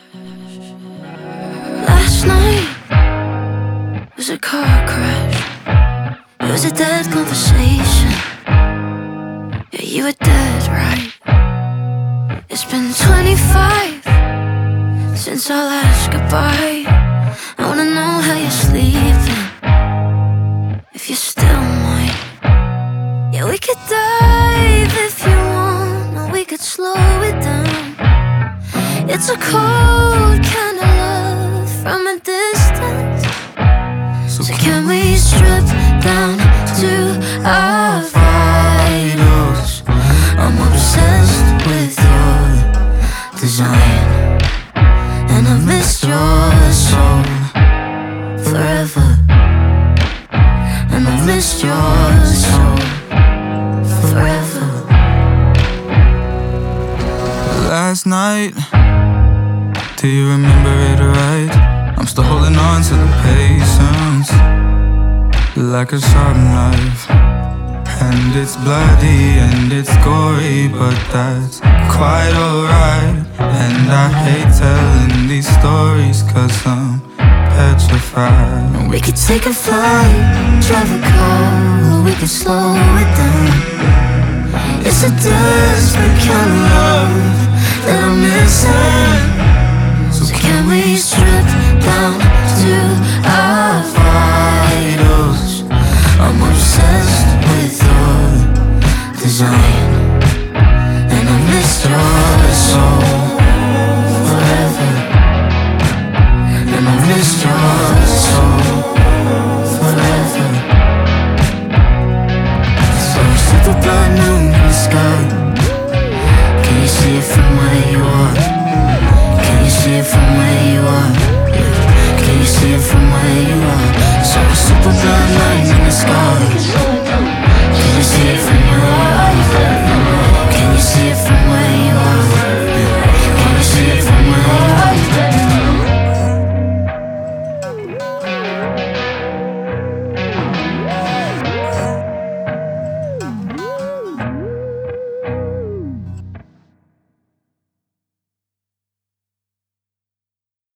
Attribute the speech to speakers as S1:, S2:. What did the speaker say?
S1: Last night was a car crash. It was a dead conversation. Yeah, you were dead, right? It's been 25 since our last goodbye. I wanna know how you're sleeping, if you're still mine. Yeah, we could dive if you want, or we could slow it down. It's a cold kind of love from a distance. So can we strip down to our vitals? I'm obsessed with your design, and I've missed your soul forever. And I've missed your soul forever.
S2: Last night, do you remember it right? I'm still holding on to the patience, like a sharp knife. And it's bloody and it's gory, but that's quite alright. And I hate telling these stories, cause I'm petrified.
S1: We could take a flight, drive a car, or we could slow it down. It's a desperate kind of love that I miss